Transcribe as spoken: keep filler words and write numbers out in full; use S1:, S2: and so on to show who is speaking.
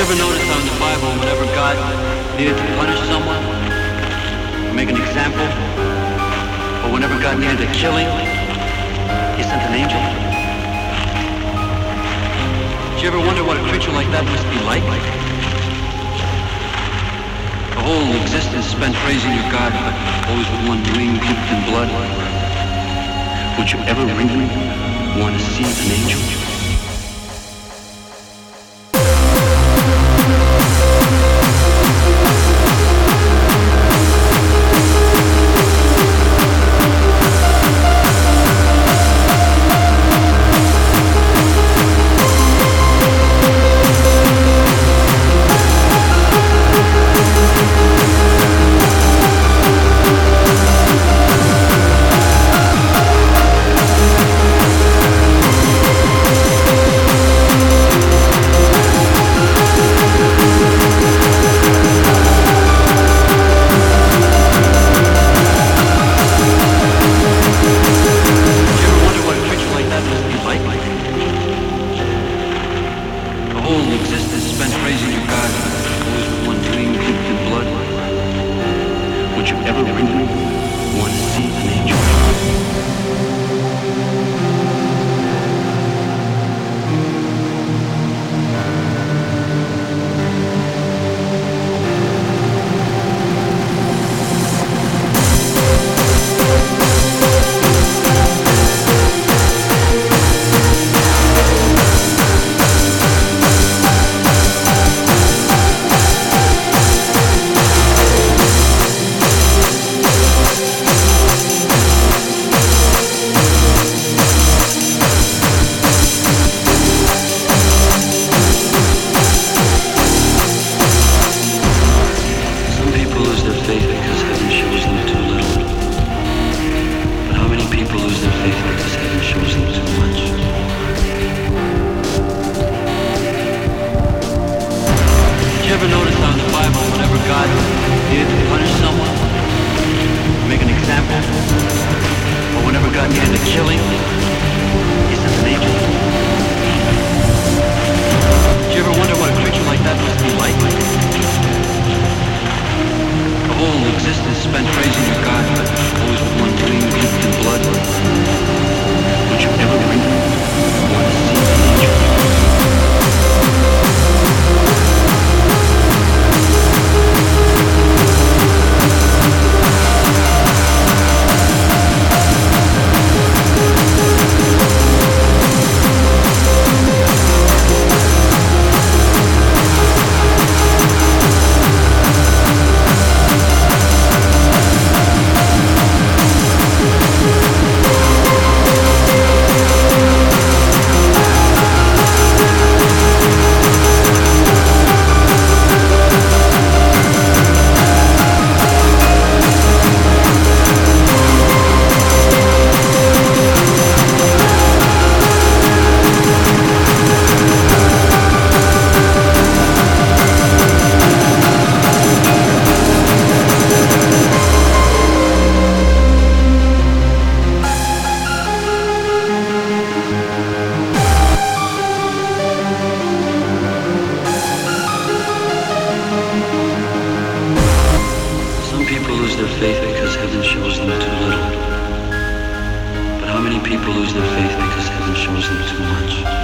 S1: ever notice how in the Bible, whenever God needed to punish someone, or make an example, or whenever God needed a killing, he sent an angel? Did you ever wonder what a creature like that must be like? The whole existence spent praising your God, but always with one wing dipped in blood. Would you ever really want to see an angel?
S2: People lose their faith because heaven shows them too much.